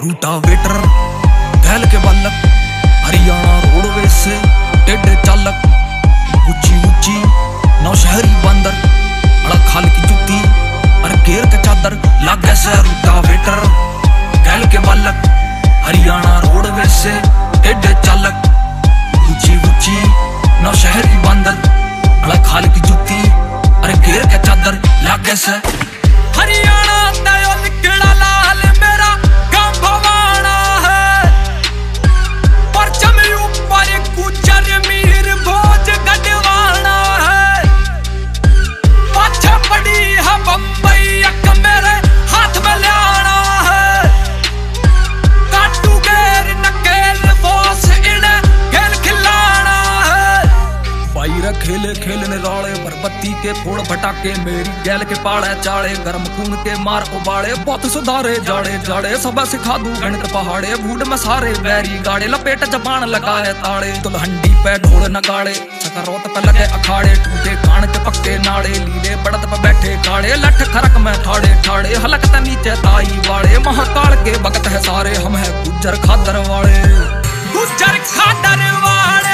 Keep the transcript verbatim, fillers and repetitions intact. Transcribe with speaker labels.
Speaker 1: Rotavator गैल के बालक, हरियाणा रोडवेज से टेढ़े चालक, ऊंची ऊंची नौशहरी बंदर, अड़ा खाल की जुत्ती और घेर के चादर लागे से। रूटावेटर गैल के बालक, हरियाणा रोडवेज से टेढ़े चालक, ऊंची ऊंची नौशहरी बंदर, अड़ा खाल की जुत्ती और घेर के चादर लागे से। हरियाणा दयो निकला लाल मेरा गांव भवाना है, परचम ऊपर गुजर मीर भोज गढ़वाना है, पाछे पड़ी है बम्बई अक मेरे हाथ में लियाना है, काटू गेर नकेल बोस इन्हें खेल खिलाना है। बाईरा खेले खेलने राले बरबत्ती के फोड़ भटाके, मेरी गैल के पाड़े चाड़े, गर्म खून के मार उबाड़े, बहुत सुधारे जाड़े जाड़े, सब सिखा दूं गणित पहाड़े, भूड में सारे बैरी गाड़े, लपेट जबान लगाए ताड़े, दुल्हंडी पे ढोल नगाड़े, सकरोत पे लगे अखाड़े, टूटे कान के पक्के नाड़े, लीले बड़द पे बैठे काड़े, लठ खरक में ठाड़े ठाड़े, हलकता नीचे ताई वाड़े, महाकाल के भगत है सारे, हम है गुज्जर खादर वाले, गुज्जर खादर वाले।